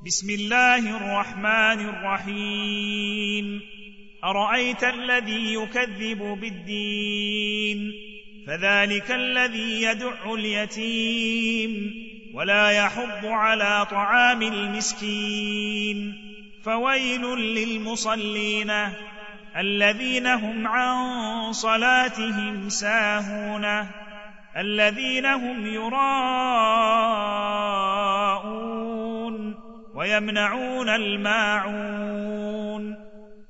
بسم الله الرحمن الرحيم أرأيت الذي يكذب بالدين فذلك الذي يدع اليتيم ولا يحض على طعام المسكين فويل للمصلين الذين هم عن صلاتهم ساهون الذين هم يراءون ويمنعون الماعون